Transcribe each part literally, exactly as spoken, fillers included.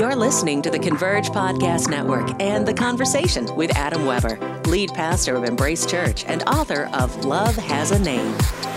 You're listening to the Converge Podcast Network and The Conversation with Adam Weber, lead pastor of Embrace Church and author of Love Has a Name.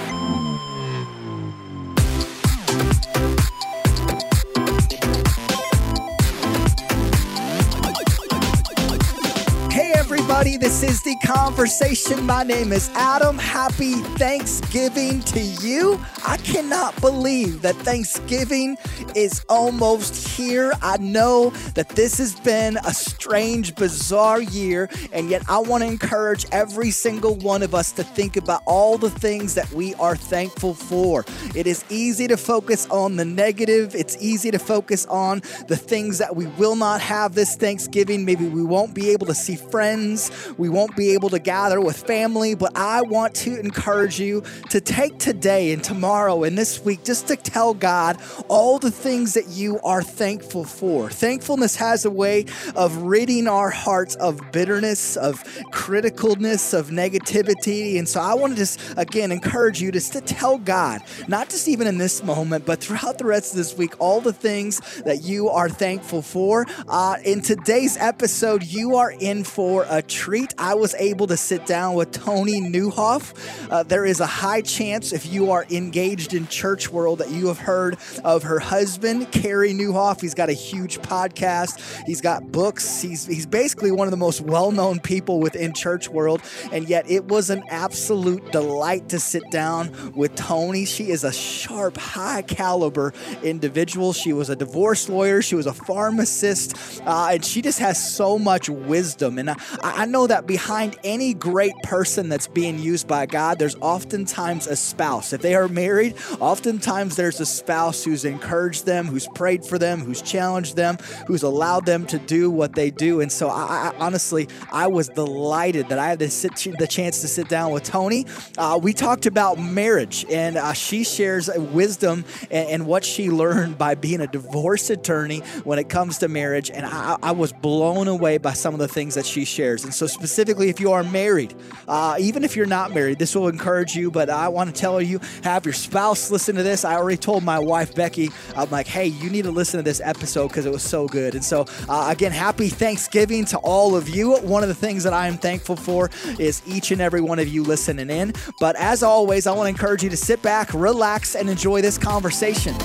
Everybody, this is The Conversation. My name is Adam. Happy Thanksgiving to you. I cannot believe that Thanksgiving is almost here. I know that this has been a strange, bizarre year, and yet I want to encourage every single one of us to think about all the things that we are thankful for. It is easy to focus on the negative. It's easy to focus on the things that we will not have this Thanksgiving. Maybe we won't be able to see friends. We won't be able to gather with family, but I want to encourage you to take today and tomorrow and this week just to tell God all the things that you are thankful for. Thankfulness has a way of ridding our hearts of bitterness, of criticalness, of negativity. And so I want to just, again, encourage you just to tell God, not just even in this moment, but throughout the rest of this week, all the things that you are thankful for. Uh, in today's episode, you are in for a treat. I was able to sit down with Toni Nieuwhof. Uh, there is a high chance, if you are engaged in church world, that you have heard of her husband, Carey Nieuwhof. He's got a huge podcast. He's got books. He's he's basically one of the most well-known people within church world. And yet it was an absolute delight to sit down with Toni. She is a sharp, high caliber individual. She was a divorce lawyer. She was a pharmacist. Uh, and she just has so much wisdom. And I, I know that behind any great person that's being used by God, there's oftentimes a spouse. If they are married, oftentimes there's a spouse who's encouraged them, who's prayed for them, who's challenged them, who's allowed them to do what they do. And so I, I honestly, I was delighted that I had to sit, the chance to sit down with Toni. Uh, we talked about marriage, and uh, she shares wisdom and, and what she learned by being a divorce attorney when it comes to marriage. And I, I was blown away by some of the things that she shares. And so specifically, if you are married, uh, even if you're not married, this will encourage you. But I want to tell you, have your spouse listen to this. I already told my wife, Becky, I'm like, hey, you need to listen to this episode because it was so good. And so uh, again, happy Thanksgiving to all of you. One of the things that I am thankful for is each and every one of you listening in. But as always, I want to encourage you to sit back, relax, and enjoy this conversation.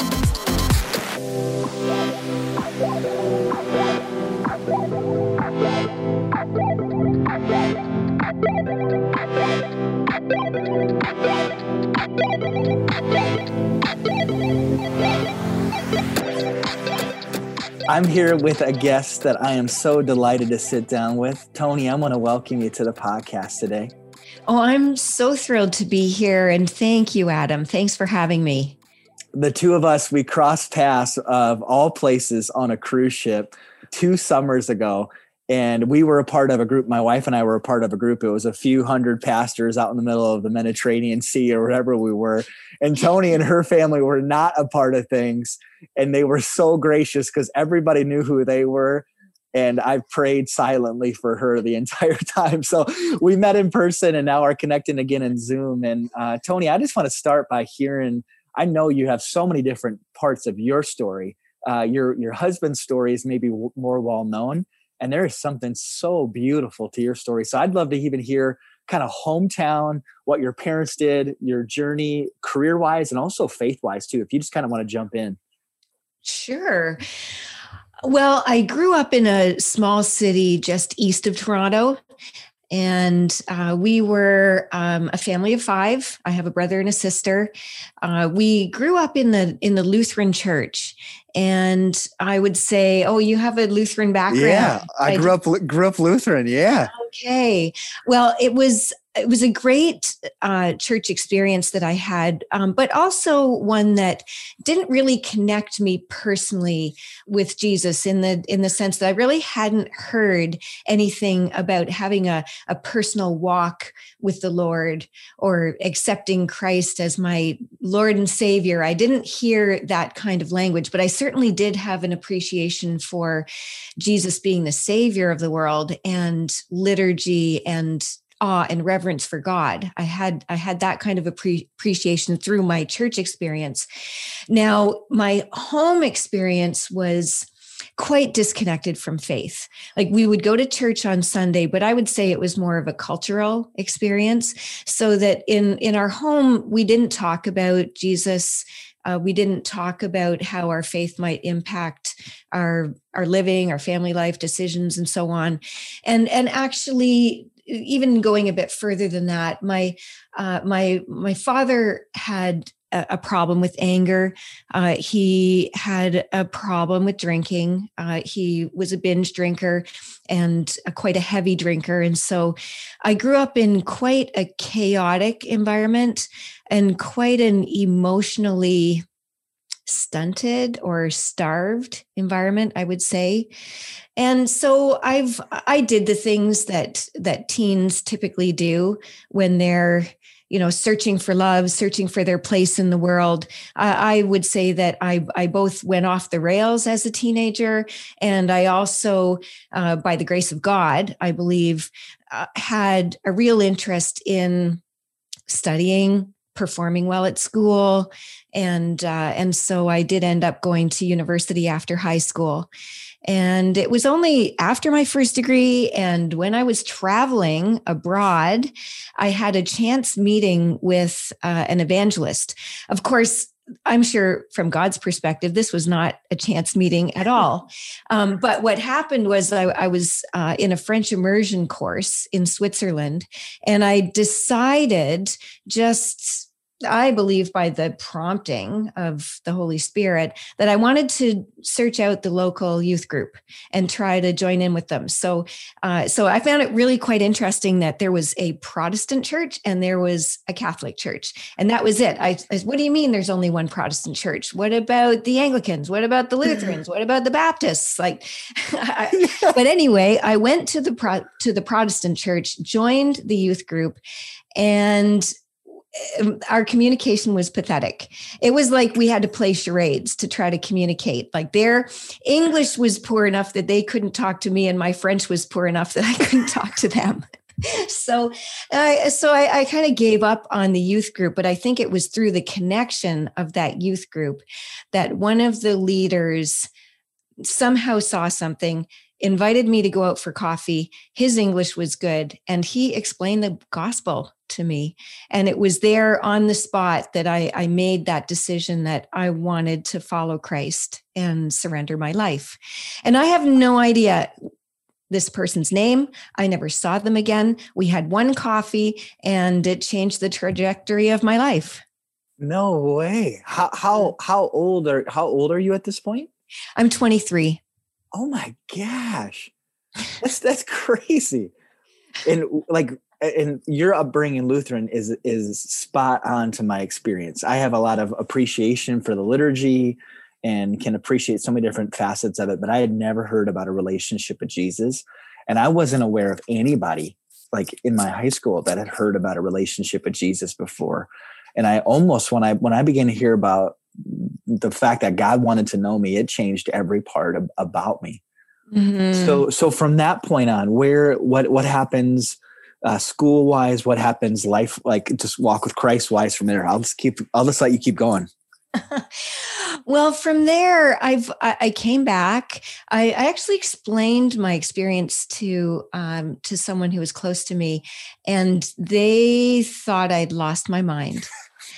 I'm here with a guest that I am so delighted to sit down with. Toni, I want to welcome you to the podcast today. Oh, I'm so thrilled to be here. And thank you, Adam. Thanks for having me. The two of us, we crossed paths of all places on a cruise ship two summers ago. And we were a part of a group. My wife and I were a part of a group. It was a few hundred pastors out in the middle of the Mediterranean Sea or wherever we were. And Toni and her family were not a part of things. And they were so gracious because everybody knew who they were. And I prayed silently for her the entire time. So we met in person and now are connecting again in Zoom. And uh, Toni, I just want to start by hearing, I know you have so many different parts of your story. Uh, your, your husband's story is maybe w- more well known. And there is something so beautiful to your story. So I'd love to even hear kind of hometown, what your parents did, your journey career-wise, and also faith-wise too, if you just kind of want to jump in. Sure. Well, I grew up in a small city just east of Toronto. And uh, we were um, a family of five. I have a brother and a sister. Uh, we grew up in the in the Lutheran church, and I would say, "Oh, you have a Lutheran background." Yeah, I grew up grew up Lutheran. Yeah. Okay. Well, it was it was a great uh, church experience that I had, um, but also one that didn't really connect me personally with Jesus in the in the sense that I really hadn't heard anything about having a, a personal walk with the Lord or accepting Christ as my Lord and Savior. I didn't hear that kind of language, but I certainly did have an appreciation for Jesus being the Savior of the world and liturgy and awe and reverence for God. I had I had that kind of appre- appreciation through my church experience. Now, my home experience was quite disconnected from faith. Like we would go to church on Sunday, but I would say it was more of a cultural experience, so that in, in our home, we didn't talk about Jesus. Uh, we didn't talk about how our faith might impact our, our living, our family life decisions, and so on. And, and actually, even going a bit further than that, my, uh, my, my father had a, a problem with anger. Uh, he had a problem with drinking. Uh, he was a binge drinker and a, quite a heavy drinker. And so I grew up in quite a chaotic environment and quite an emotionally stunted or starved environment, I would say. And so I've, I did the things that, that teens typically do when they're, you know, searching for love, searching for their place in the world. Uh, I would say that I, I both went off the rails as a teenager, and I also, uh, by the grace of God, I believe, uh, had a real interest in studying, performing well at school. And, uh, and so I did end up going to university after high school. And it was only after my first degree and when I was traveling abroad, I had a chance meeting with uh, an evangelist. Of course, I'm sure from God's perspective, this was not a chance meeting at all. Um, but what happened was I, I was uh, in a French immersion course in Switzerland, and I decided just I believe by the prompting of the Holy Spirit that I wanted to search out the local youth group and try to join in with them. So, uh, so I found it really quite interesting that there was a Protestant church and there was a Catholic church, and that was it. I, I what do you mean there's only one Protestant church? What about the Anglicans? What about the Lutherans? What about the Baptists? Like, I, but anyway, I went to the Pro, to the Protestant church, joined the youth group, and our communication was pathetic. It was like we had to play charades to try to communicate. Like their English was poor enough that they couldn't talk to me, and my French was poor enough that I couldn't talk to them. So, I, so I, I kind of gave up on the youth group, but I think it was through the connection of that youth group that one of the leaders somehow saw something, invited me to go out for coffee. His English was good, and he explained the gospel to me. And it was there on the spot that I, I made that decision that I wanted to follow Christ and surrender my life. And I have no idea this person's name. I never saw them again. We had one coffee, and it changed the trajectory of my life. No way. How how how old are how old are you at this point? I'm twenty-three. Oh my gosh. That's that's crazy. And like and your upbringing Lutheran is is spot on to my experience. I have a lot of appreciation for the liturgy and can appreciate so many different facets of it, but I had never heard about a relationship with Jesus. And I wasn't aware of anybody like in my high school that had heard about a relationship with Jesus before. And I almost, when I when I began to hear about the fact that God wanted to know me, it changed every part of, about me. Mm-hmm. So, so from that point on, where, what, what happens uh, school wise, what happens life, like just walk with Christ wise from there? I'll just keep, I'll just let you keep going. Well, from there, I've, I, I came back. I, I actually explained my experience to, um, to someone who was close to me, and they thought I'd lost my mind.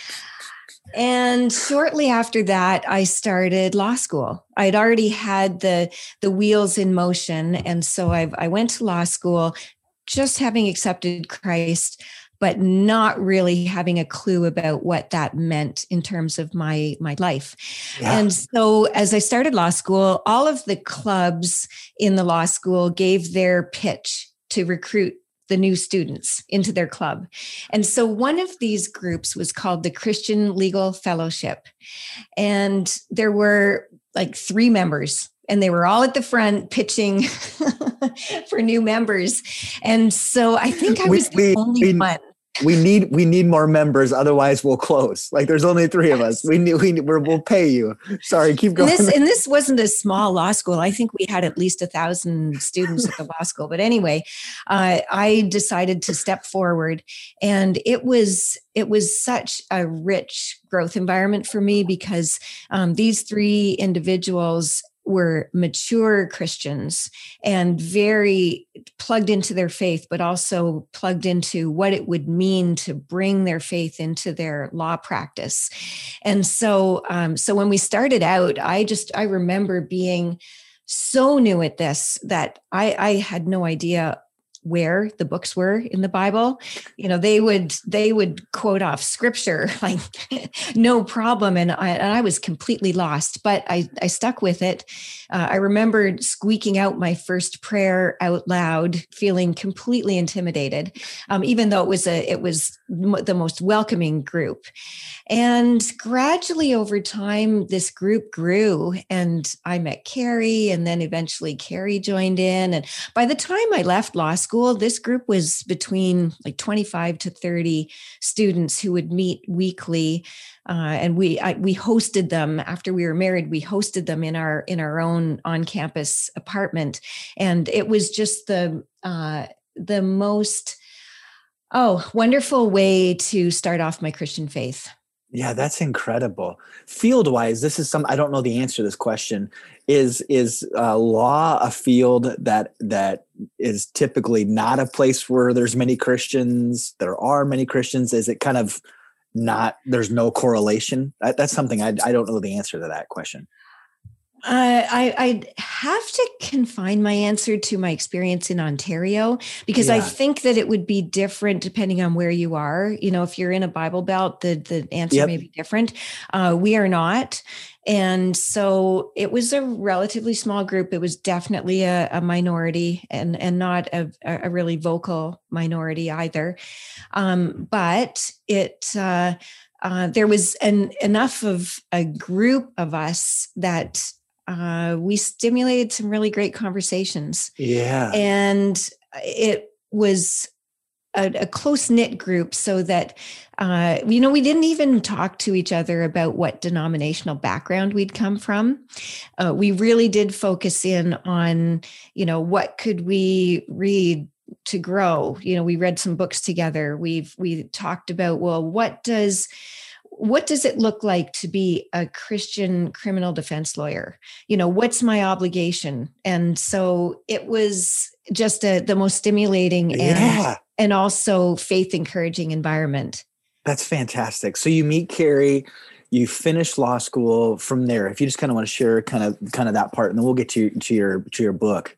And shortly after that, I started law school. I'd already had the, the wheels in motion. And so I, I went to law school, just having accepted Christ, but not really having a clue about what that meant in terms of my, my life. Yeah. And so as I started law school, all of the clubs in the law school gave their pitch to recruit the new students into their club. And so one of these groups was called the Christian Legal Fellowship. And there were like three members, and they were all at the front pitching for new members. And so I think I was we, the only we, one. We need we need more members, otherwise we'll close. Like there's only three of us. We need we need, we're, we'll pay you. Sorry, keep going. And this, and this wasn't a small law school. I think we had at least a thousand students at the law school. But anyway, uh, I decided to step forward, and it was it was such a rich growth environment for me because um, these three individuals were mature Christians and very plugged into their faith, but also plugged into what it would mean to bring their faith into their law practice. And so, um, so when we started out, I just, I remember being so new at this that I, I had no idea where the books were in the Bible. You know, they would, they would quote off scripture, like no problem. And I, and I was completely lost, but I, I stuck with it. Uh, I remember squeaking out my first prayer out loud, feeling completely intimidated, um, even though it was a, it was m- the most welcoming group. And gradually over time, this group grew and I met Carrie, and then eventually Carrie joined in. And by the time I left law school, this group was between like twenty-five to thirty students who would meet weekly. Uh, and we I, we hosted them after we were married. We hosted them in our in our own on-campus apartment, and it was just the uh, the most oh wonderful way to start off my Christian faith. Yeah, that's incredible. Field-wise, this is some, I don't know the answer to this question. Is is uh, law a field that that is typically not a place where there's many Christians? There are many Christians. Is it kind of not, there's no correlation? That, that's something I, I don't know the answer to that question. Uh, I, I'd have to confine my answer to my experience in Ontario, because Yeah. I think that it would be different depending on where you are. You know, if you're in a Bible Belt, the, the answer Yep. may be different. Uh, we are not. And so it was a relatively small group. It was definitely a, a minority and, and not a, a really vocal minority either. Um, but it, uh, uh, there was an, enough of a group of us that Uh, we stimulated some really great conversations. Yeah. And it was a, a close-knit group so that, uh, you know, we didn't even talk to each other about what denominational background we'd come from. Uh, we really did focus in on, you know, what could we read to grow? You know, we read some books together. We've, we talked about, well, what does What does it look like to be a Christian criminal defense lawyer? You know, what's my obligation? And so it was just a, the most stimulating and, Yeah. and also faith encouraging environment. That's fantastic. So you meet Carrie, you finish law school from there. If you just kind of want to share kind of kind of that part, and then we'll get to, to your to your book.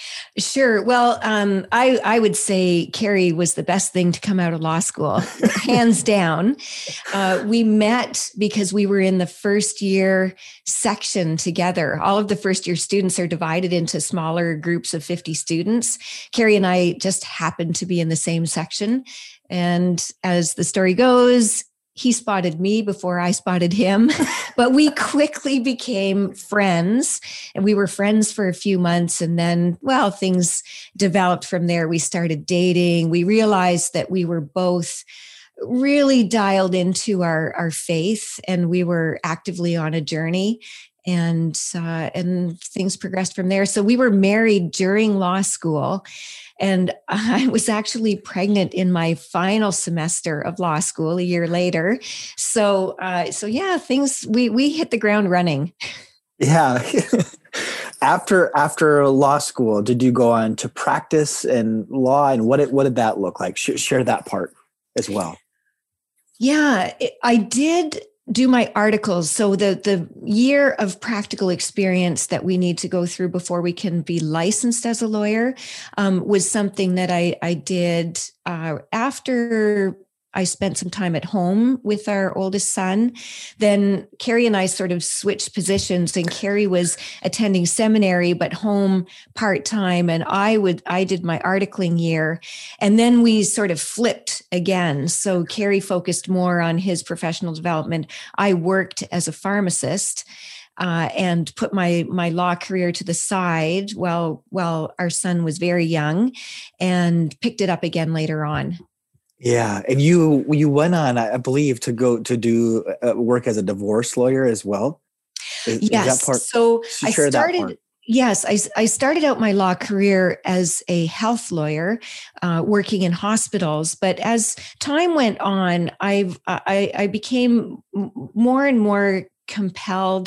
Sure. Well, um, I, I would say Carrie was the best thing to come out of law school, hands down. Uh, we met because we were in the first year section together. All of the first year students are divided into smaller groups of fifty students. Carrie and I just happened to be in the same section. And as the story goes, he spotted me before I spotted him, but we quickly became friends, and we were friends for a few months. And then, well, things developed from there. We started dating. We realized that we were both really dialed into our, our faith, and we were actively on a journey. And, uh, and things progressed from there. So we were married during law school, and I was actually pregnant in my final semester of law school a year later. So, uh, so yeah, things, we, we hit the ground running. Yeah. after, after law school, did you go on to practice in law, and what, it, what did that look like? Sh- share that part as well. Yeah, it, I did do my articles. So the, the year of practical experience that we need to go through before we can be licensed as a lawyer um, was something that I, I did uh, after I spent some time at home with our oldest son. Then Carrie and I sort of switched positions, and Carrie was attending seminary, but home part-time. And I would, I did my articling year, and then we sort of flipped again. So Carrie focused more on his professional development. I worked as a pharmacist. Uh, and put my my law career to the side while while our son was very young, and picked it up again later on. Yeah. And you, you went on, I believe, to go to do uh, work as a divorce lawyer as well. Is, yes. Is that part, so I share that started, part. yes, I, I started out my law career as a health lawyer, uh, working in hospitals. But as time went on, I've, I, I became more and more compelled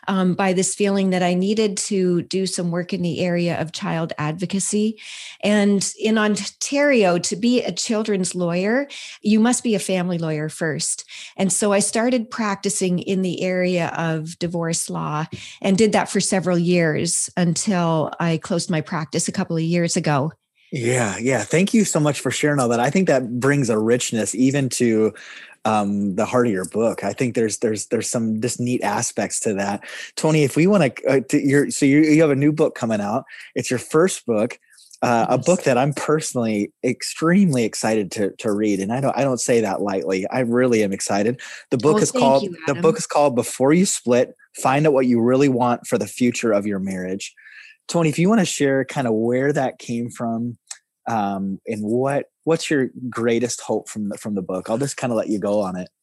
um, by this feeling that I needed to do some work in the area of child advocacy. And in Ontario, to be a children's lawyer, you must be a family lawyer first. And so I started practicing in the area of divorce law and did that for several years until I closed my practice a couple of years ago. Yeah, yeah. Thank you so much for sharing all that. I think that brings a richness even to um, the heart of your book. I think there's there's there's some just neat aspects to that. Tony, if we want to, uh, to your, so you you have a new book coming out. It's your first book, uh, yes. a book that I'm personally extremely excited to to read, and I don't I don't say that lightly. I really am excited. The book oh, is called you, the book is called Before You Split: Find Out What You Really Want for the Future of Your Marriage. Tony, if you want to share kind of where that came from, um, and what what's your greatest hope from the, from the book, I'll just kind of let you go on it.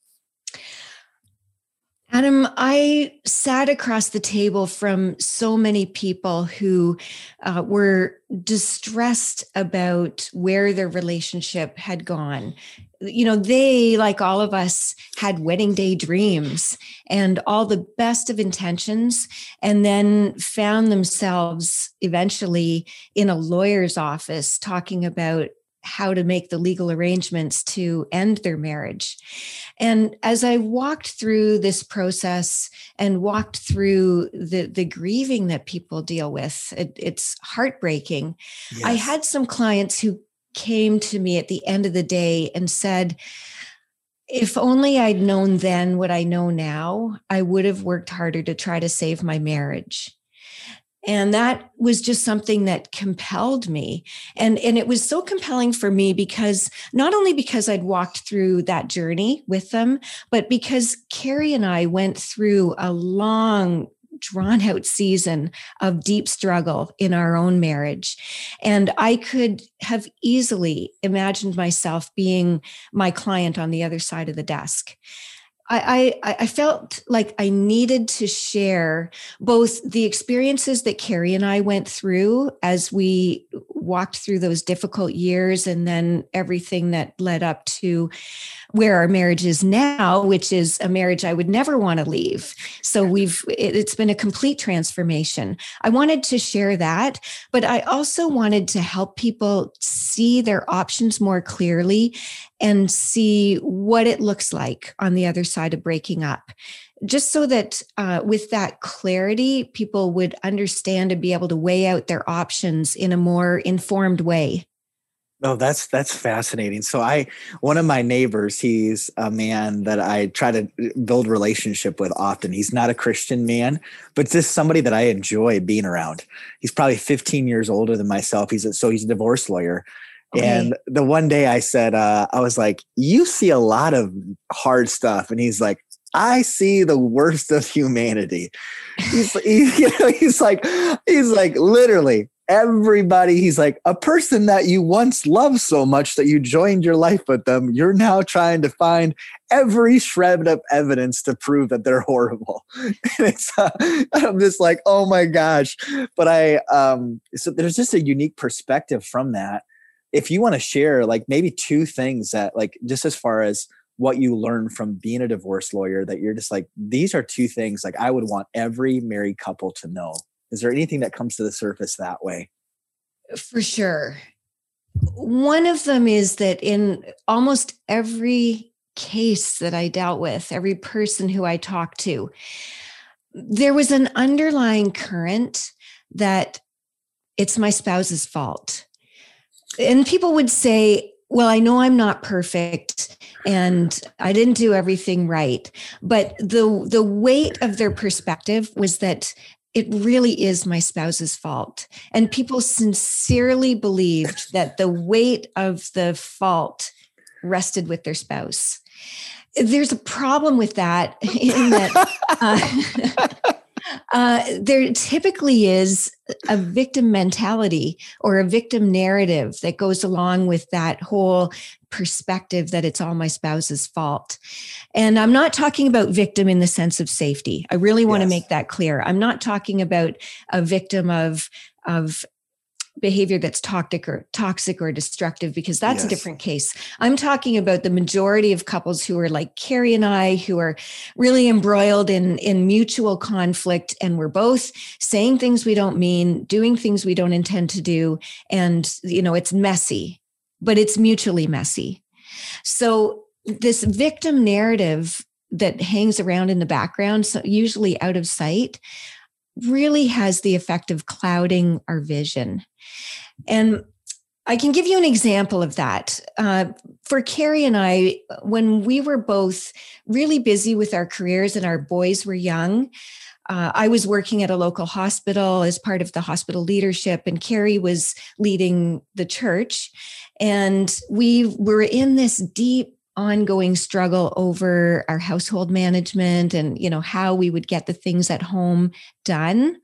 Adam, I sat across the table from so many people who uh, were distressed about where their relationship had gone. You know, they, like all of us, had wedding day dreams and all the best of intentions, and then found themselves eventually in a lawyer's office talking about how to make the legal arrangements to end their marriage. And as I walked through this process and walked through the, the grieving that people deal with, it, it's heartbreaking. Yes. I had some clients who came to me at the end of the day and said, if only I'd known then what I know now, I would have worked harder to try to save my marriage. And that was just something that compelled me. And, and it was so compelling for me because not only because I'd walked through that journey with them, but because Carrie and I went through a long, drawn out season of deep struggle in our own marriage. And I could have easily imagined myself being my client on the other side of the desk. I, I, I felt like I needed to share both the experiences that Carrie and I went through as we walked through those difficult years, and then everything that led up to where our marriage is now, which is a marriage I would never want to leave. So we've, it, it's been a complete transformation. I wanted to share that, but I also wanted to help people see their options more clearly and see what it looks like on the other side of breaking up. Just so that uh, with that clarity, people would understand and be able to weigh out their options in a more informed way. Oh, that's that's fascinating. So I, one of my neighbors, he's a man that I try to build relationship with often. He's not a Christian man, but just somebody that I enjoy being around. He's probably fifteen years older than myself. He's a, so he's a divorce lawyer. Okay. And the one day I said, uh, I was like, you see a lot of hard stuff. And he's like, I see the worst of humanity. He's, he, you know, he's like, he's like literally everybody. He's like, a person that you once loved so much that you joined your life with them, you're now trying to find every shred of evidence to prove that they're horrible. And it's, uh, I'm just like, oh my gosh. But I, um, so there's just a unique perspective from that. If you want to share like maybe two things that like, just as far as what you learned from being a divorce lawyer, that you're just like, these are two things like I would want every married couple to know. Is there anything that comes to the surface that way? For sure. One of them is that in almost every case that I dealt with, every person who I talked to, there was an underlying current that it's my spouse's fault. And people would say, well, I know I'm not perfect and I didn't do everything right. But the, the weight of their perspective was that it really is my spouse's fault. And people sincerely believed that the weight of the fault rested with their spouse. There's a problem with that in that uh, uh, there typically is a victim mentality or a victim narrative that goes along with that whole perspective that it's all my spouse's fault. And I'm not talking about victim in the sense of safety. I really want yes. to make that clear. I'm not talking about a victim of, of behavior that's toxic or toxic or destructive, because that's Yes. a different case. I'm talking about the majority of couples who are like Carrie and I, who are really embroiled in, in mutual conflict. And we're both saying things we don't mean, doing things we don't intend to do. And, you know, it's messy, but it's mutually messy. So this victim narrative that hangs around in the background, so usually out of sight, really has the effect of clouding our vision. And I can give you an example of that. Uh, for Carrie and I, when we were both really busy with our careers and our boys were young, uh, I was working at a local hospital as part of the hospital leadership, and Carrie was leading the church. And we were in this deep ongoing struggle over our household management and, you know, how we would get the things at home done.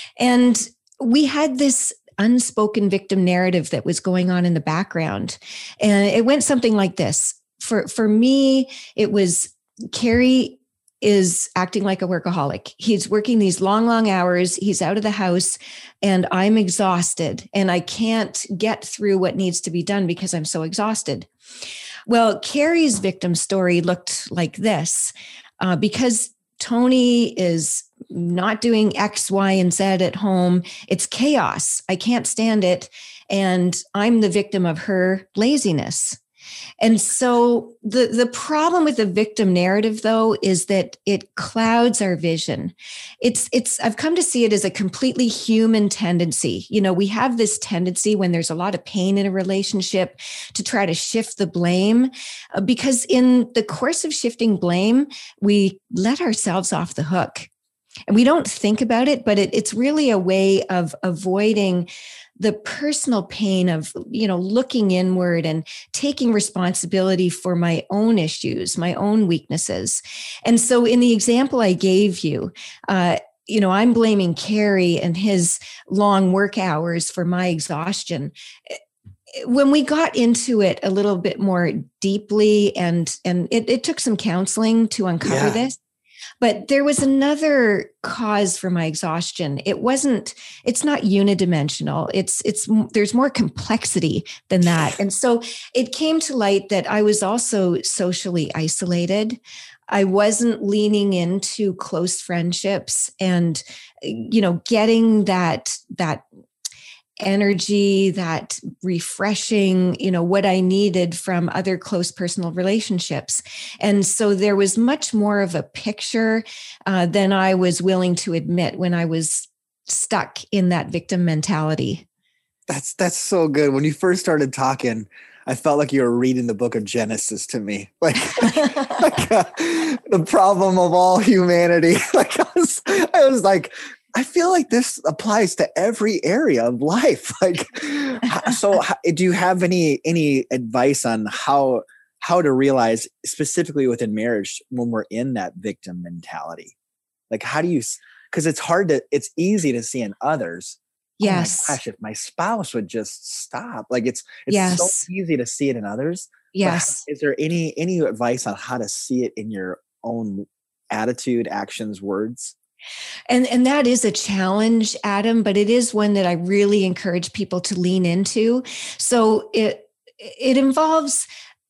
And we had this unspoken victim narrative that was going on in the background. And it went something like this. For, for me, it was Carrie is acting like a workaholic. He's working these long, long hours. He's out of the house and I'm exhausted and I can't get through what needs to be done because I'm so exhausted. Well, Carrie's victim story looked like this, uh, because Tony is not doing X, Y, and Z at home. It's chaos. I can't stand it. And I'm the victim of her laziness. And so the, the problem with the victim narrative, though, is that it clouds our vision. It's, it's, I've come to see it as a completely human tendency. You know, we have this tendency when there's a lot of pain in a relationship to try to shift the blame, uh, because in the course of shifting blame, we let ourselves off the hook. And we don't think about it, but it, it's really a way of avoiding the personal pain of, you know, looking inward and taking responsibility for my own issues, my own weaknesses. And so in the example I gave you, uh, you know, I'm blaming Carrie and his long work hours for my exhaustion. When we got into it a little bit more deeply, and, and it, it took some counseling to uncover Yeah. this. But there was another cause for my exhaustion. It wasn't, it's not unidimensional. It's, it's, there's more complexity than that. And so it came to light that I was also socially isolated. I wasn't leaning into close friendships and, you know, getting that, that energy, that refreshing, you know, what I needed from other close personal relationships. And so there was much more of a picture uh, than I was willing to admit when I was stuck in that victim mentality. That's, that's so good. When you first started talking, I felt like you were reading the book of Genesis to me, like, like uh, the problem of all humanity. Like I was, I was like, I feel like this applies to every area of life. Like, so do you have any, any advice on how, how to realize specifically within marriage when we're in that victim mentality? Like, how do you, cause it's hard to, it's easy to see in others. Yes. Oh my gosh, if my spouse would just stop, like it's, it's Yes. so easy to see it in others. Yes. But is there any, any advice on how to see it in your own attitude, actions, words? And and that is a challenge, Adam, but it is one that I really encourage people to lean into. So it it involves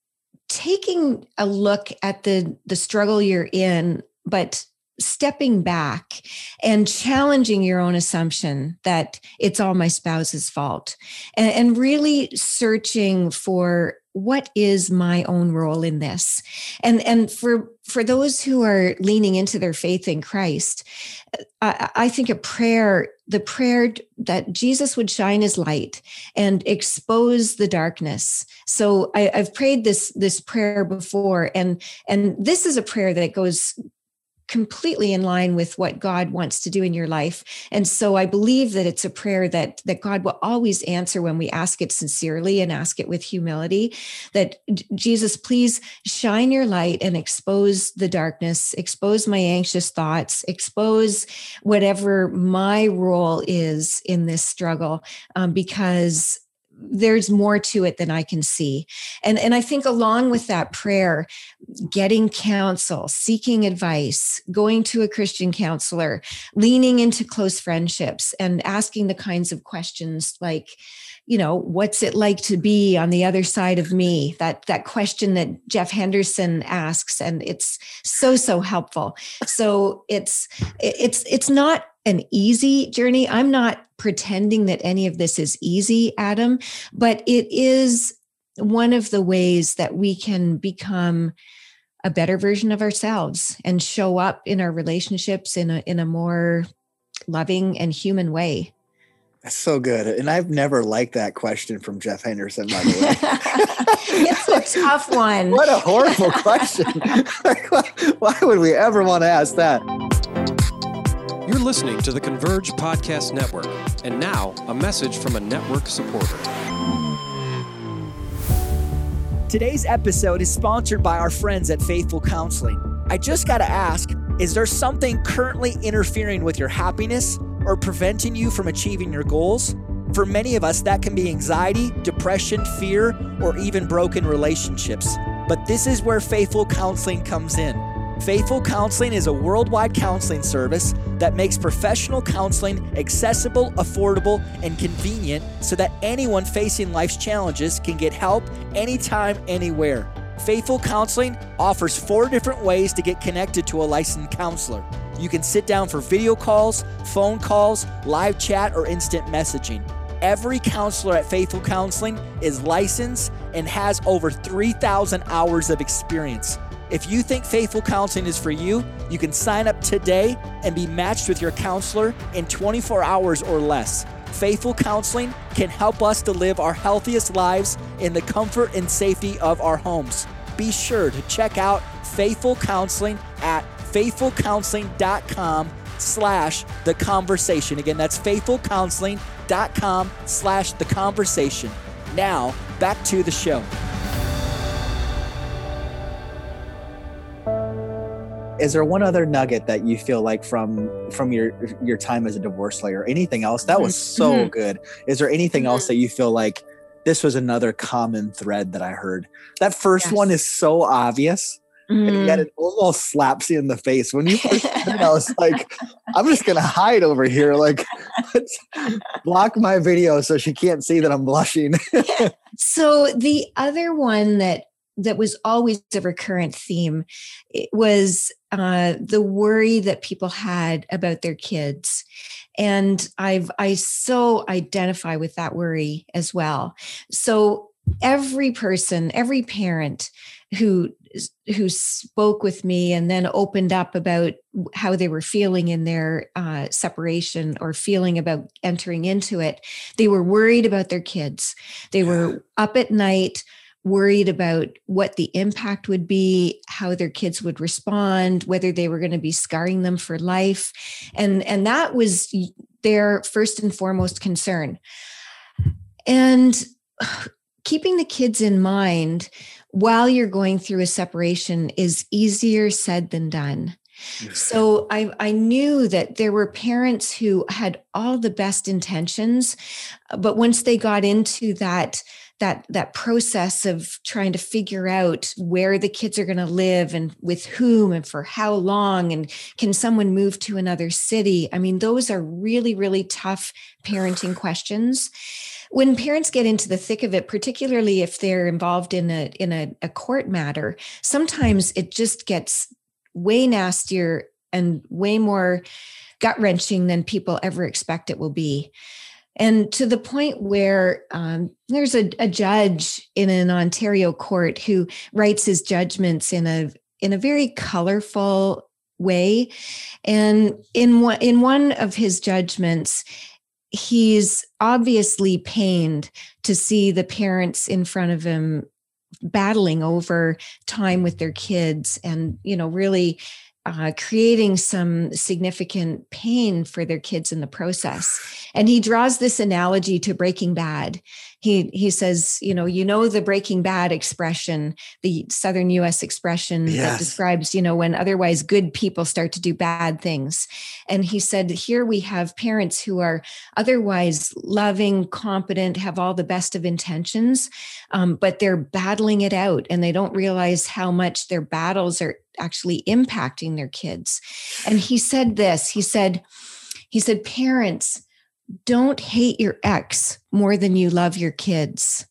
taking a look at the the struggle you're in, but stepping back and challenging your own assumption that it's all my spouse's fault, and, and really searching for what is my own role in this. And, and for, for those who are leaning into their faith in Christ, I, I think a prayer, the prayer that Jesus would shine his light and expose the darkness. So I, I've prayed this, this prayer before, and, and this is a prayer that goes completely in line with what God wants to do in your life. And so I believe that it's a prayer that, that God will always answer when we ask it sincerely and ask it with humility, that Jesus, please shine your light and expose the darkness, expose my anxious thoughts, expose whatever my role is in this struggle, um, because there's more to it than I can see. And, and I think along with that prayer, getting counsel, seeking advice, going to a Christian counselor, leaning into close friendships and asking the kinds of questions like, you know, what's it like to be on the other side of me? That, that question that Jeff Henderson asks, and it's so, so helpful. So it's, it's, it's not an easy journey. I'm not pretending that any of this is easy, Adam, but it is one of the ways that we can become a better version of ourselves and show up in our relationships in a, in a more loving and human way. That's so good. And I've never liked that question from Jeff Henderson, by the way. It's a tough one. What a horrible question. Why would we ever want to ask that? You're listening to the Converge Podcast Network. And now, a message from a network supporter. Today's episode is sponsored by our friends at Faithful Counseling. I just got to ask, is there something currently interfering with your happiness or preventing you from achieving your goals? For many of us, that can be anxiety, depression, fear, or even broken relationships. But this is where Faithful Counseling comes in. Faithful Counseling is a worldwide counseling service that makes professional counseling accessible, affordable, and convenient so that anyone facing life's challenges can get help anytime, anywhere. Faithful Counseling offers four different ways to get connected to a licensed counselor. You can sit down for video calls, phone calls, live chat, or instant messaging. Every counselor at Faithful Counseling is licensed and has over three thousand hours of experience. If you think Faithful Counseling is for you, you can sign up today and be matched with your counselor in twenty-four hours or less. Faithful Counseling can help us to live our healthiest lives in the comfort and safety of our homes. Be sure to check out Faithful Counseling at faithfulcounseling.com slash the conversation. Again, that's faithfulcounseling.com slash the conversation. Now, back to the show. Is there one other nugget that you feel like from from your your time as a divorce lawyer, anything else? That was so mm-hmm. good. Is there anything mm-hmm. else that you feel like this was another common thread that I heard? That first yes. one is so obvious, mm-hmm. and yet it almost slaps you in the face. When you first heard it, I was like, I'm just going to hide over here. Like, let's block my video so she can't see that I'm blushing. So the other one that that was always a recurrent theme, it was uh, the worry that people had about their kids. And I've, I so identify with that worry as well. So every person, every parent who, who spoke with me and then opened up about how they were feeling in their uh, separation or feeling about entering into it, they were worried about their kids. They were up at night, worried about what the impact would be, how their kids would respond, whether they were going to be scarring them for life. And, and that was their first and foremost concern. And keeping the kids in mind while you're going through a separation is easier said than done. So I, I knew that there were parents who had all the best intentions, but once they got into that that that process of trying to figure out where the kids are going to live and with whom and for how long, and can someone move to another city? I mean, those are really, really tough parenting questions. When parents get into the thick of it, particularly if they're involved in a in a, a court matter, sometimes it just gets way nastier and way more gut-wrenching than people ever expect it will be. And to the point where um, there's a, a judge in an Ontario court who writes his judgments in a in a very colorful way. And in one, in one of his judgments, he's obviously pained to see the parents in front of him battling over time with their kids and, you know, really Uh, creating some significant pain for their kids in the process. And he draws this analogy to Breaking Bad. he he says, you know, you know, the Breaking Bad expression, the Southern U S expression Yes. that describes, you know, when otherwise good people start to do bad things. And he said, here we have parents who are otherwise loving, competent, have all the best of intentions, um, but they're battling it out and they don't realize how much their battles are actually impacting their kids. And he said this, he said, he said, parents, don't hate your ex more than you love your kids.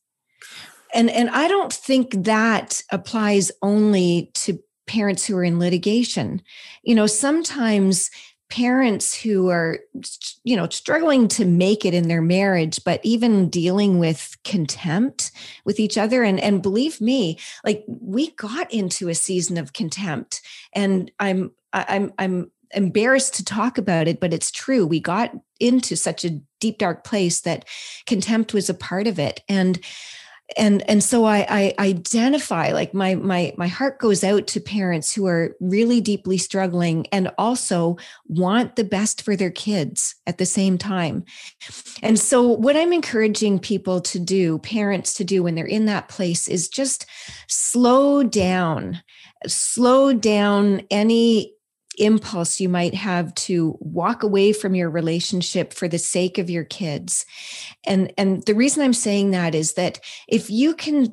And, and I don't think that applies only to parents who are in litigation. You know, sometimes parents who are, you know, struggling to make it in their marriage, but even dealing with contempt with each other. And, and believe me, like we got into a season of contempt, and I'm, I'm, I'm embarrassed to talk about it, but it's true. We got into such a deep, dark place that contempt was a part of it. And And and so I, I identify, like my my my heart goes out to parents who are really deeply struggling and also want the best for their kids at the same time. And so what I'm encouraging people to do, parents to do when they're in that place, is just slow down, slow down any impulse you might have to walk away from your relationship for the sake of your kids. And, and the reason I'm saying that is that if you can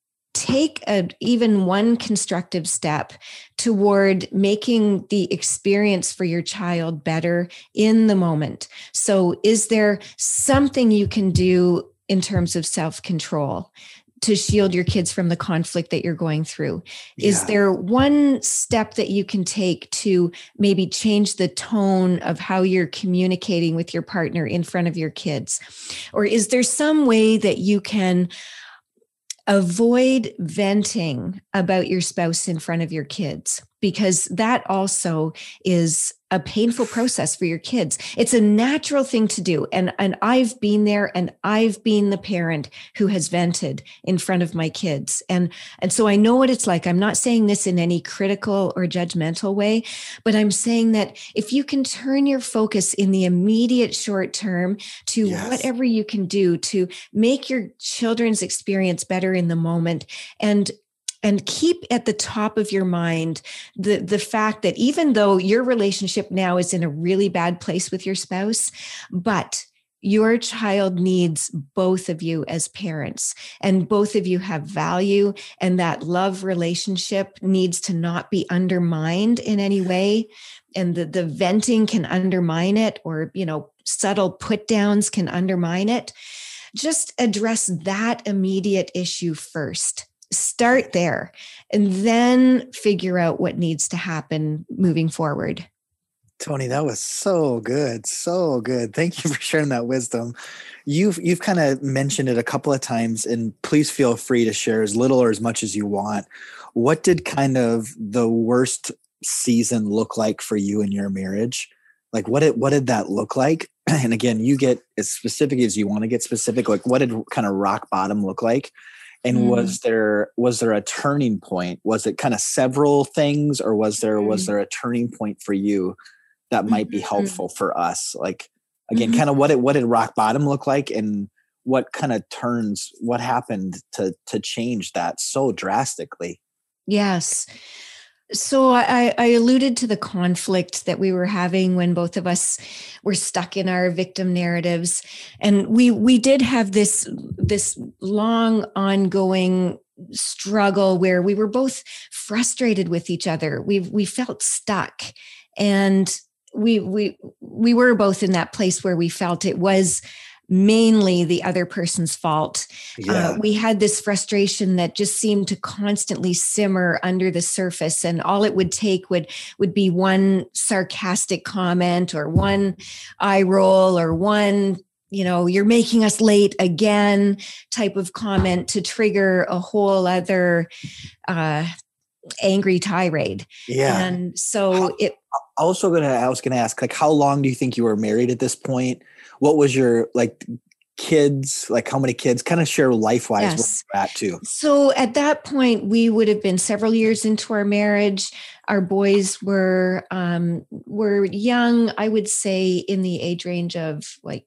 take a, even one constructive step toward making the experience for your child better in the moment. So is there something you can do in terms of self-control to shield your kids from the conflict that you're going through? Yeah. Is there one step that you can take to maybe change the tone of how you're communicating with your partner in front of your kids? Or is there some way that you can avoid venting about your spouse in front of your kids? Because that also is a painful process for your kids. It's a natural thing to do. And, and I've been there, and I've been the parent who has vented in front of my kids. And, and so I know what it's like. I'm not saying this in any critical or judgmental way, but I'm saying that if you can turn your focus in the immediate short term to yes. whatever you can do to make your children's experience better in the moment, and And keep at the top of your mind the, the fact that even though your relationship now is in a really bad place with your spouse, but your child needs both of you as parents, and both of you have value, and that love relationship needs to not be undermined in any way. And the, the venting can undermine it, or, you know, subtle put downs can undermine it. Just address that immediate issue first. Start there, and then figure out what needs to happen moving forward. Tony, that was so good. So good. Thank you for sharing that wisdom. You've, you've kind of mentioned it a couple of times, and please feel free to share as little or as much as you want. What did kind of the worst season look like for you in your marriage? Like what did, what did that look like? And again, you get as specific as you want to get specific. Like what did kind of rock bottom look like? And mm. was there was there a turning point? Was it kind of several things, or was there mm. was there a turning point for you that might be helpful mm-hmm. for us? Like again, mm-hmm. kind of what it what did rock bottom look like, and what kind of turns? What happened to to change that so drastically? Yes. So I, I alluded to the conflict that we were having when both of us were stuck in our victim narratives. And we we did have this, this long ongoing struggle where we were both frustrated with each other. We we felt stuck. And we we we were both in that place where we felt it was mainly the other person's fault. Yeah. Uh, we had this frustration that just seemed to constantly simmer under the surface, and all it would take would would be one sarcastic comment, or one eye roll, or one, you know, you're making us late again type of comment to trigger a whole other uh, angry tirade. Yeah. And so how, it also gonna I was gonna ask, like, how long do you think you were married at this point? What was your, like, kids, like how many kids? Kind of share life-wise yes. where you're at too. So at that point, we would have been several years into our marriage. Our boys were um, were young, I would say in the age range of like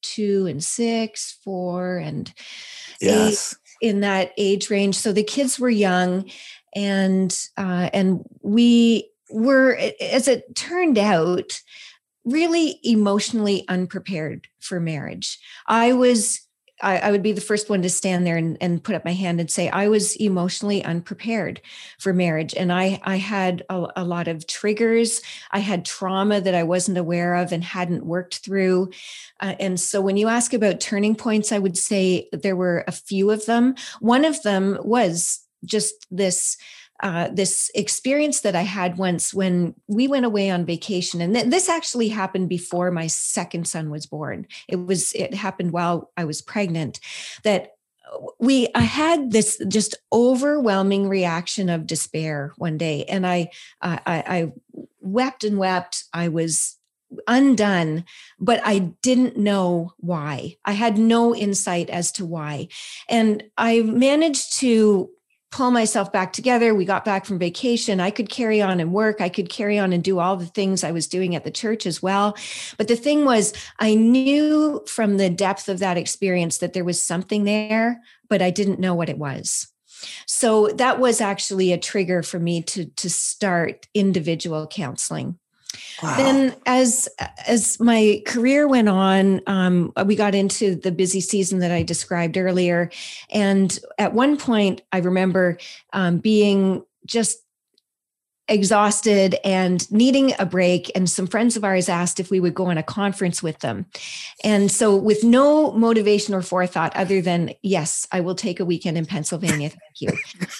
two and six, four and Yes. eight, in that age range. So the kids were young, and uh, and we were, as it turned out, really emotionally unprepared for marriage. I was, I, I would be the first one to stand there and, and put up my hand and say, I was emotionally unprepared for marriage. And I, I had a, a lot of triggers. I had trauma that I wasn't aware of and hadn't worked through. Uh, and so when you ask about turning points, I would say there were a few of them. One of them was just this Uh, this experience that I had once when we went away on vacation. And th- this actually happened before my second son was born. It was, it happened while I was pregnant, that we, I had this just overwhelming reaction of despair one day. And I, I, I wept and wept. I was undone, but I didn't know why. I had no insight as to why. And I managed to pull myself back together. We got back from vacation. I could carry on and work. I could carry on and do all the things I was doing at the church as well. But the thing was, I knew from the depth of that experience that there was something there, but I didn't know what it was. So that was actually a trigger for me to, to start individual counseling. Wow. Then as, as my career went on, um, we got into the busy season that I described earlier. And at one point, I remember um, being just exhausted and needing a break. And some friends of ours asked if we would go on a conference with them. And so with no motivation or forethought other than, yes, I will take a weekend in Pennsylvania. Thank you.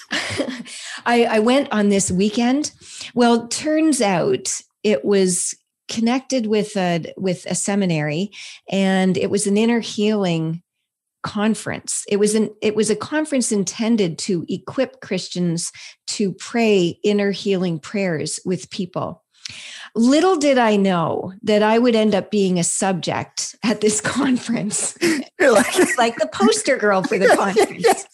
I, I went on this weekend. Well, turns out it was connected with a, with a seminary, and it was an inner healing conference. It was an, it was a conference intended to equip Christians to pray inner healing prayers with people. Little did I know that I would end up being a subject at this conference. You're like, it's like the poster girl for the conference. Yes.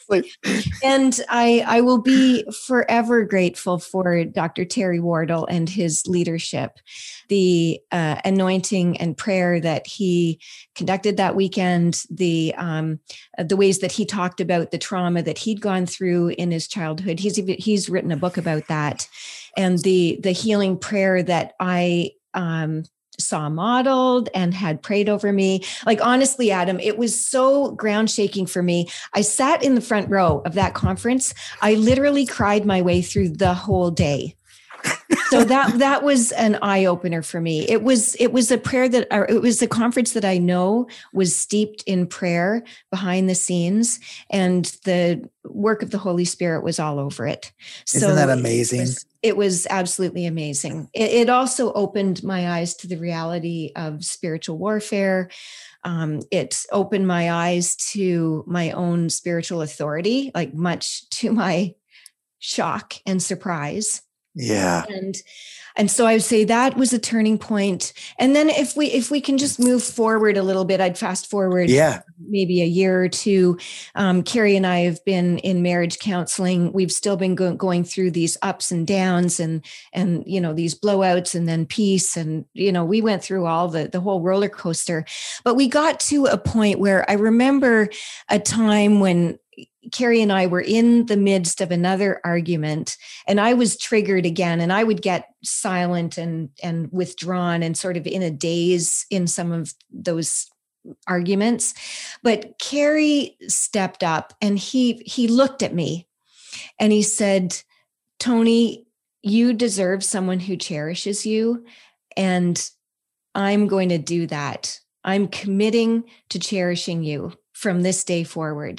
And I, I will be forever grateful for Doctor Terry Wardle and his leadership, the uh, anointing and prayer that he conducted that weekend, the um, the ways that he talked about the trauma that he'd gone through in his childhood. He's he's written a book about that, and the the healing prayer that I um, saw modeled and had prayed over me. Like, honestly, Adam, it was so ground shaking for me. I sat in the front row of that conference. I literally cried my way through the whole day. So that, that was an eye opener for me. It was, it was a prayer that, or it was a conference that I know was steeped in prayer behind the scenes, and the work of the Holy Spirit was all over it. Isn't so that amazing? It was, it was absolutely amazing. It, it also opened my eyes to the reality of spiritual warfare. Um, it opened my eyes to my own spiritual authority, like much to my shock and surprise. Yeah. And, and so I would say that was a turning point. And then if we, if we can just move forward a little bit, I'd fast forward yeah. maybe a year or two. Um, Carrie and I have been in marriage counseling. We've still been go- going through these ups and downs and, and, you know, these blowouts and then peace. And, you know, we went through all the, the whole roller coaster, but we got to a point where I remember a time when Carrie and I were in the midst of another argument, and I was triggered again, and I would get silent and, and withdrawn and sort of in a daze in some of those arguments. But Carrie stepped up, and he, he looked at me and he said, Toni, you deserve someone who cherishes you. And I'm going to do that. I'm committing to cherishing you from this day forward.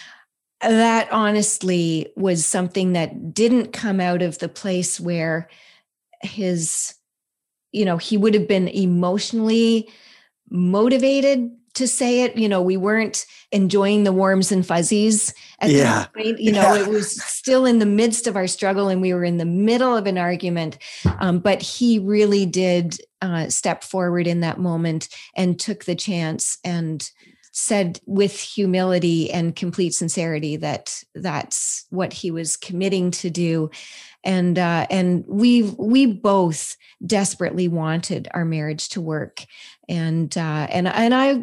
That honestly was something that didn't come out of the place where his, you know, he would have been emotionally motivated to say it. You know, we weren't enjoying the warms and fuzzies at yeah. that point. You know, yeah. It was still in the midst of our struggle, and we were in the middle of an argument. Um, but he really did uh, step forward in that moment and took the chance and said with humility and complete sincerity that that's what he was committing to do. And, uh, and we, we both desperately wanted our marriage to work. And, uh, and, and I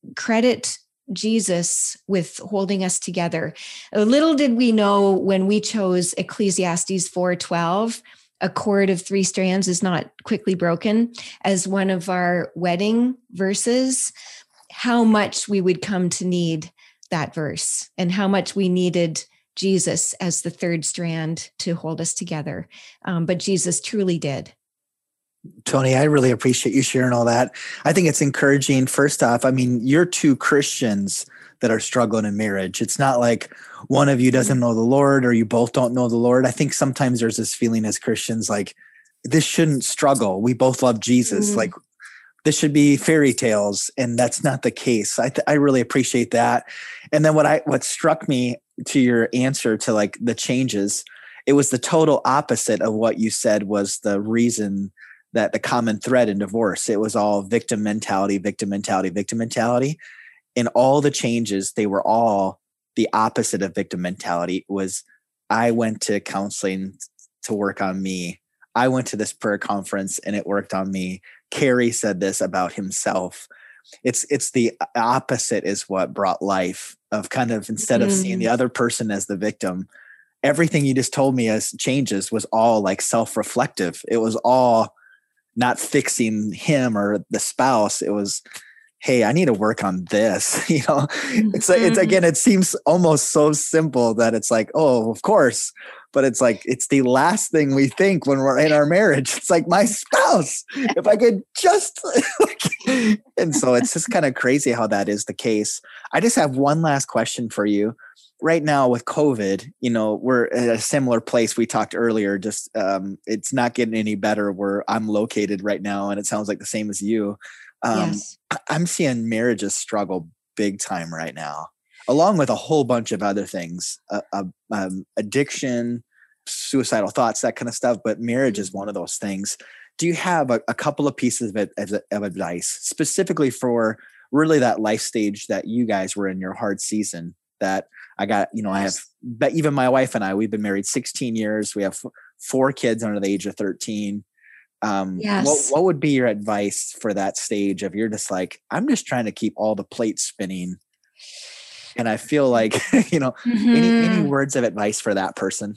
credit Jesus with holding us together. Little did we know when we chose Ecclesiastes four twelve, a cord of three strands is not quickly broken, as one of our wedding verses, how much we would come to need that verse and how much we needed Jesus as the third strand to hold us together. Um, but Jesus truly did. Tony, I really appreciate you sharing all that. I think it's encouraging. First off, I mean, you're two Christians that are struggling in marriage. It's not like one of you doesn't know the Lord or you both don't know the Lord. I think sometimes there's this feeling as Christians, like this shouldn't struggle. We both love Jesus. Mm-hmm. Like this should be fairy tales. And that's not the case. I th- I really appreciate that. And then what I, what struck me to your answer to like the changes, it was the total opposite of what you said was the reason that the common thread in divorce. It was all victim mentality, victim mentality, victim mentality. And all the changes, they were all the opposite of victim mentality. It was, I went to counseling to work on me. I went to this prayer conference and it worked on me. Carrie said this about himself. It's it's the opposite is what brought life of kind of, instead of mm. seeing the other person as the victim, everything you just told me as changes was all like self-reflective. It was all not fixing him or the spouse. It was, hey, I need to work on this. You know, it's like, it's again, it seems almost so simple that it's like, oh, of course. But it's like, it's the last thing we think when we're in our marriage. It's like my spouse, if I could just, and so it's just kind of crazy how that is the case. I just have one last question for you. Right now with COVID, you know, we're at a similar place we talked earlier. Just um, it's not getting any better where I'm located right now. And it sounds like the same as you. Um, yes. I'm seeing marriages struggle big time right now, along with a whole bunch of other things, uh, uh, um, addiction, suicidal thoughts, that kind of stuff. But marriage is one of those things. Do you have a, a couple of pieces of, of, of advice specifically for really that life stage that you guys were in, your hard season that I got, you know, I have, but even my wife and I, we've been married sixteen years. We have f- four kids under the age of thirteen. Um, yes. what, what would be your advice for that stage of you're just like, I'm just trying to keep all the plates spinning. And I feel like, you know, mm-hmm. any, any words of advice for that person?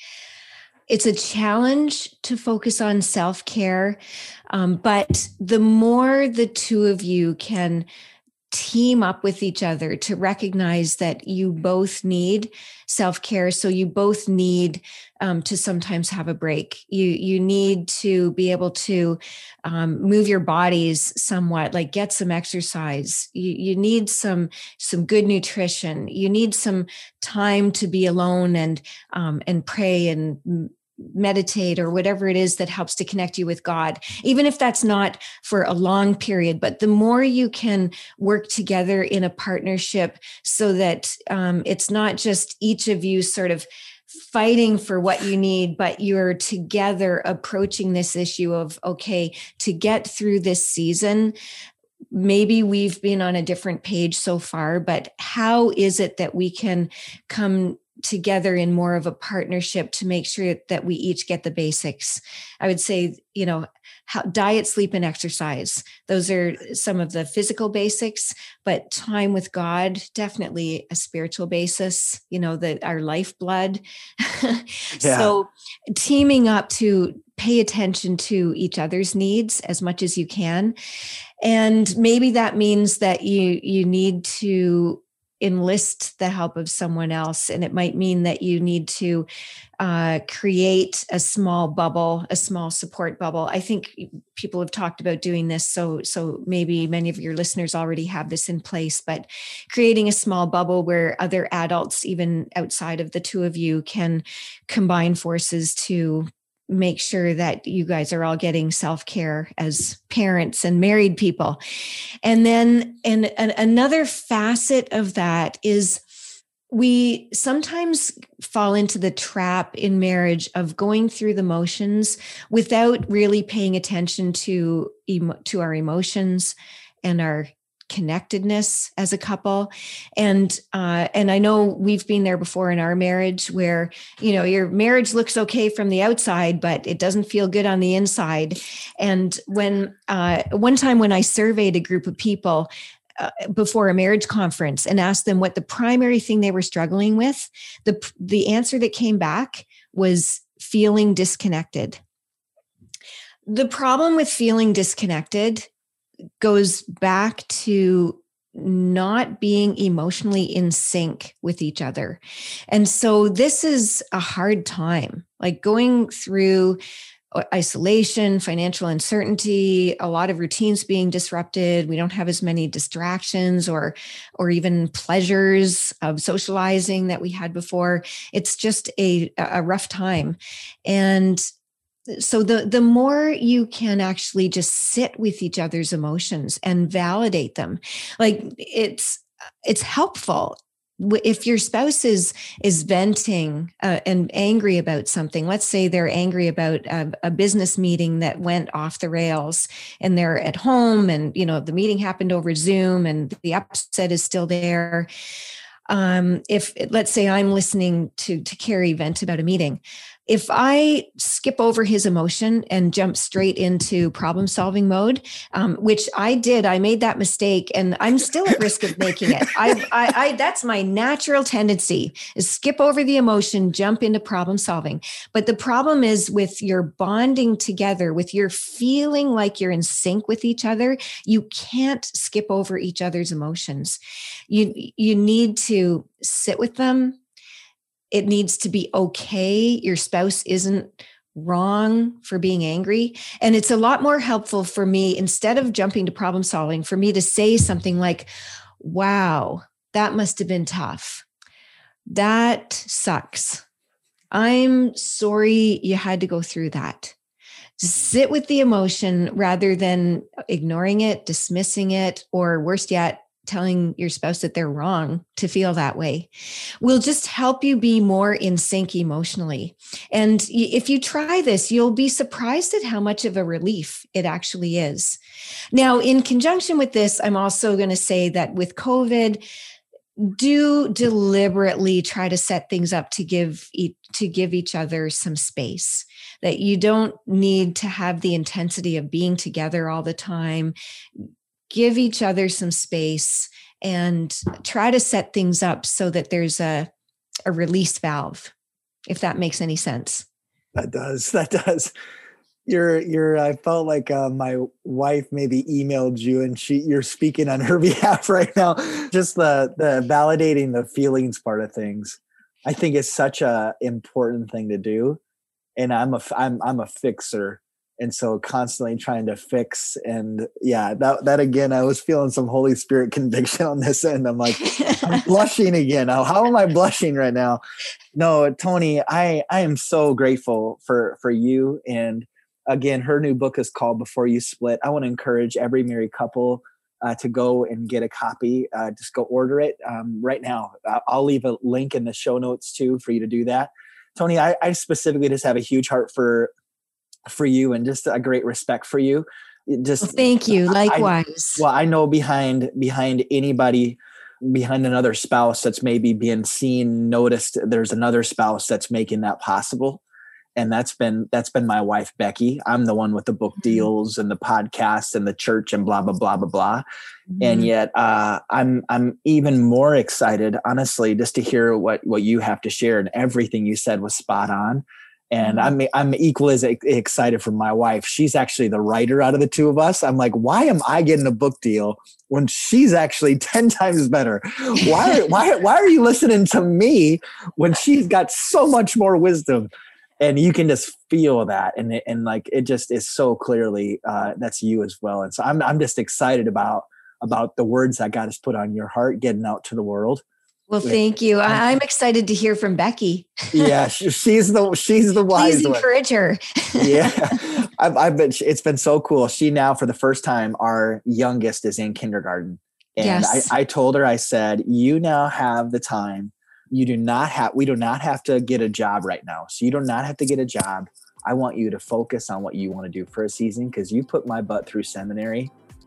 It's a challenge to focus on self-care. Um, but the more the two of you can team up with each other to recognize that you both need self-care. So you both need um, to sometimes have a break. You you need to be able to um, move your bodies somewhat, like get some exercise. You, you need some some good nutrition. You need some time to be alone and um, and pray and meditate or whatever it is that helps to connect you with God, even if that's not for a long period. But the more you can work together in a partnership so that um, it's not just each of you sort of fighting for what you need, but you're together approaching this issue of, okay, to get through this season, maybe we've been on a different page so far, but how is it that we can come together in more of a partnership to make sure that we each get the basics? I would say, you know, how, diet, sleep, and exercise. Those are some of the physical basics, but time with God, definitely a spiritual basis, you know, that our lifeblood. Yeah. So teaming up to pay attention to each other's needs as much as you can. And maybe that means that you, you need to enlist the help of someone else. And it might mean that you need to uh, create a small bubble, a small support bubble. I think people have talked about doing this. So, so maybe many of your listeners already have this in place, but creating a small bubble where other adults, even outside of the two of you, can combine forces to make sure that you guys are all getting self-care as parents and married people. And then, and, and another facet of that is we sometimes fall into the trap in marriage of going through the motions without really paying attention to, emo- to our emotions and our connectedness as a couple. And, uh, and I know we've been there before in our marriage where, you know, your marriage looks okay from the outside, but it doesn't feel good on the inside. And when, uh, one time when I surveyed a group of people, uh, before a marriage conference and asked them what the primary thing they were struggling with, the, the answer that came back was feeling disconnected. The problem with feeling disconnected goes back to not being emotionally in sync with each other. And so this is a hard time, like going through isolation, financial uncertainty, a lot of routines being disrupted. We don't have as many distractions or, or even pleasures of socializing that we had before. It's just a, a rough time. And so the, the more you can actually just sit with each other's emotions and validate them, like it's, it's helpful. If your spouse is, is venting uh, and angry about something, let's say they're angry about a, a business meeting that went off the rails and they're at home and, you know, the meeting happened over Zoom and the upset is still there. Um, if let's say I'm listening to, to Carrie vent about a meeting, if I skip over his emotion and jump straight into problem solving mode, um, which I did, I made that mistake and I'm still at risk of making it. I, I, I, that's my natural tendency is skip over the emotion, jump into problem solving. But the problem is with your bonding together, with your feeling like you're in sync with each other, you can't skip over each other's emotions. You, you need to sit with them. It needs to be okay. Your spouse isn't wrong for being angry. And it's a lot more helpful for me, instead of jumping to problem solving, for me to say something like, wow, that must have been tough. That sucks. I'm sorry you had to go through that. Sit with the emotion rather than ignoring it, dismissing it, or worse yet, telling your spouse that they're wrong to feel that way will just help you be more in sync emotionally. And if you try this, you'll be surprised at how much of a relief it actually is. Now, in conjunction with this, I'm also going to say that with COVID, do deliberately try to set things up to give e- to give each other some space, that you don't need to have the intensity of being together all the time. Give each other some space and try to set things up so that there's a, a release valve, if that makes any sense. That does. That does. You're, you're, I felt like uh, my wife maybe emailed you and she, you're speaking on her behalf right now. Just the, the validating the feelings part of things, I think is such a important thing to do. And I'm a, I'm, I'm a fixer. And so constantly trying to fix. And yeah, that, that again, I was feeling some Holy Spirit conviction on this end. I'm like, I'm blushing again. How, how am I blushing right now? No, Toni, I, I am so grateful for, for you. And again, her new book is called Before You Split. I want to encourage every married couple uh, to go and get a copy. Uh, just go order it um, right now. I'll leave a link in the show notes too, for you to do that. Toni, I, I specifically just have a huge heart for for you and just a great respect for you. Just well, thank you. Likewise. I, well, I know behind, behind anybody, behind another spouse that's maybe being seen, noticed, there's another spouse that's making that possible. And that's been, that's been my wife, Becky. I'm the one with the book deals and the podcast and the church and blah, blah, blah, blah, blah. Mm-hmm. And yet uh, I'm, I'm even more excited, honestly, just to hear what, what you have to share, and everything you said was spot on. And I'm I'm equally as excited for my wife. She's actually the writer out of the two of us. I'm like, why am I getting a book deal when she's actually ten times better? Why why why are you listening to me when she's got so much more wisdom? And you can just feel that, and and like it just is so clearly uh, that's you as well. And so I'm I'm just excited about about the words that God has put on your heart getting out to the world. Well, thank you. I'm excited to hear from Becky. Yeah, she's the she's the wise Please encourage one. her. Yeah, I've, I've been. It's been so cool. She now, for the first time, our youngest is in kindergarten, and yes. I, I told her, I said, "You now have the time. You do not have. We do not have to get a job right now. So you do not have to get a job. I want you to focus on what you want to do for a season, because you put my butt through seminary."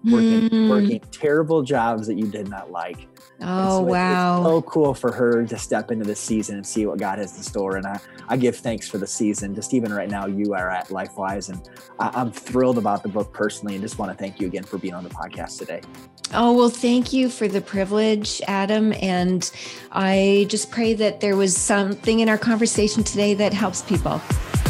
working, Mm. working terrible jobs that you did not like. Oh, so wow. It's so cool for her to step into this season and see what God has in store. And I, I give thanks for the season. Just even right now, you are at LifeWise, and I, I'm thrilled about the book personally, and just want to thank you again for being on the podcast today. Oh, well, thank you for the privilege, Adam. And I just pray that there was something in our conversation today that helps people.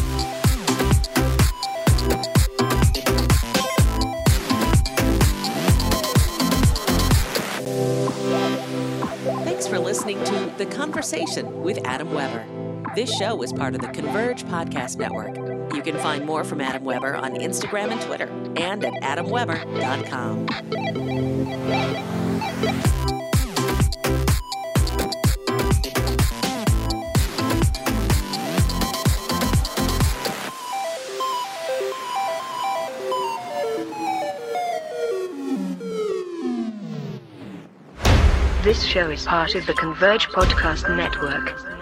Thanks for listening to The Conversation with Adam Weber. This show is part of the Converge Podcast Network. You can find more from Adam Weber on Instagram and Twitter and at adam weber dot com. This show is part of the Converge Podcast Network.